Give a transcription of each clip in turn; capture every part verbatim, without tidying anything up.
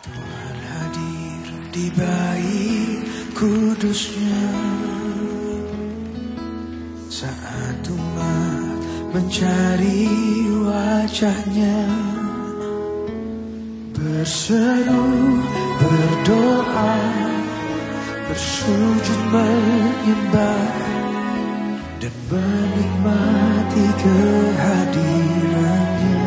Tuhan hadir di bait kudusnya saat umat mencari wajahnya, berseru, berdoa, bersujud menyembah dan menikmati kehadirannya.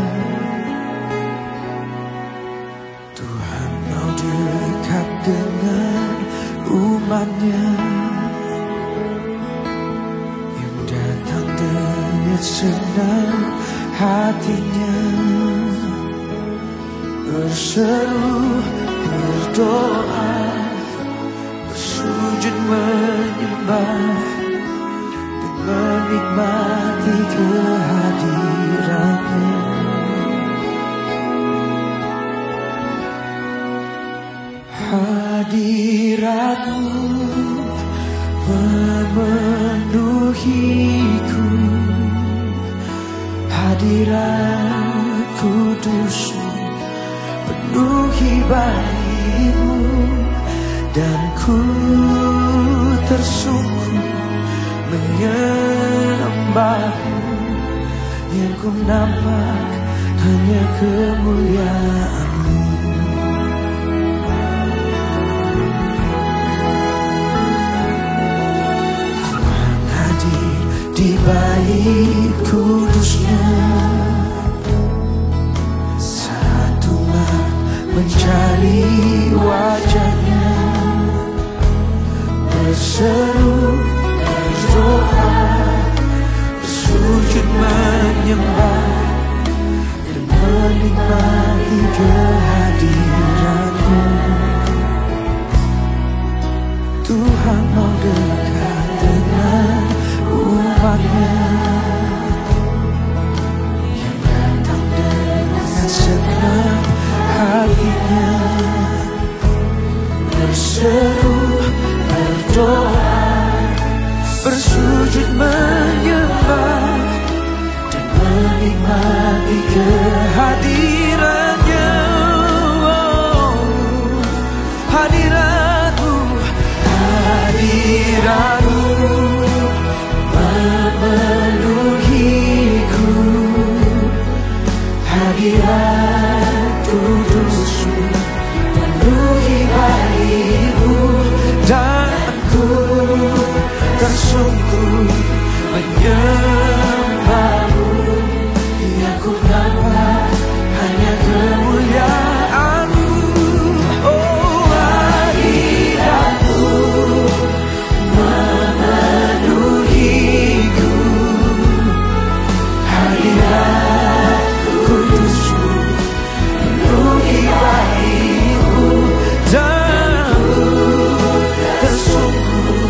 Tuhan mau dekat dengan umatnya yang datang dengan senang hatinya, berseru, berdoa, bersujud menyembah dan menikmati kehadirannya. Hadiratmu memenuhiku, hadirat kudusmu penuhi baitmu, dan ku tersungkur menyembahmu. Yang ku nampak hanya kemuliaan-Mu. Tuhan hadir di bait kudusnya saat umat mencari wajahnya, berseru, berdoa, bersujud menyembah dan menikmati kehadiranmu. Tuhan mau dekat dengan umatnya yang datang dengan senang hatinya, berseru, berdoa, bersujud menyembah dan menikmati kehadirannya. Oh, hadirat-Mu, hadirat-Mu memenuhiku, hadirat kudus-Mu penuhi baitmu, dan ku tersungkur menyembah-Mu. Yang ku nampak hanya kemuliaan-Mu. Oh, hadirat-Mu memenuhiku, hadirat kudus-Mu penuhi baitmu, dan ku tersungkur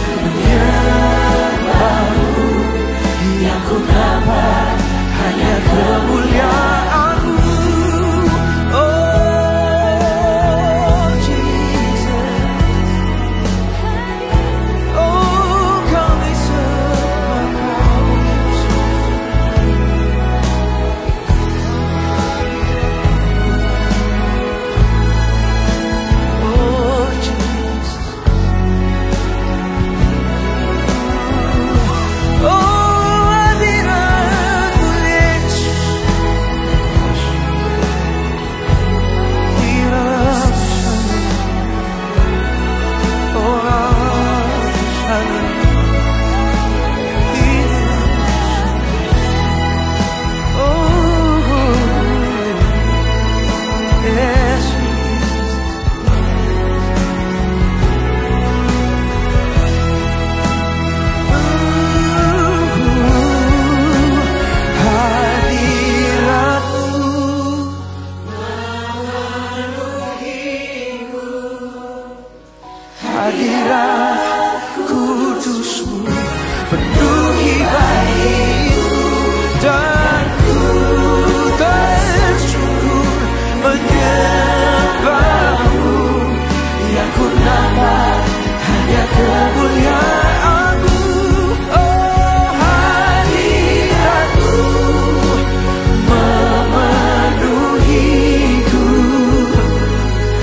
menyembah-Mu. Yang ku nampak hanya kemuliaan-Mu. Oh, Jesus, oh, kami sembah Kau. Oh, Jesus, oh, hadirat-Mu Yesus, dirasa, oh, rasa, dirasa, oh, yes, hadirat kudus-Mu penuhi baitmu, dan ku tersungkur menyembah-Mu. Yang ku nampak hanya kemuliaan-Mu. Oh, hadirat-Mu memenuhiku,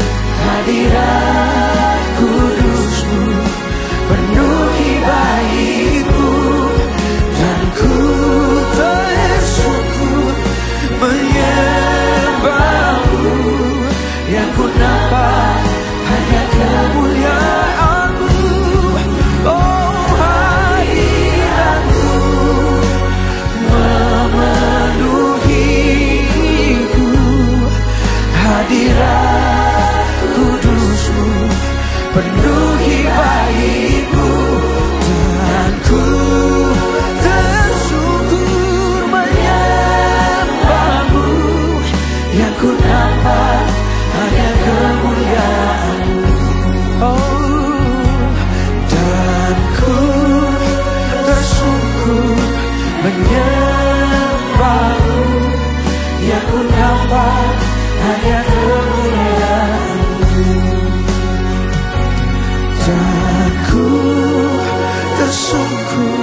sesungguh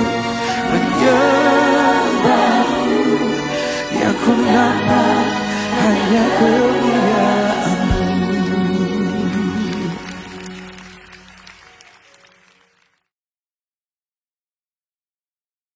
menyembahmu. Yang ku nampak hanya kemuliaan.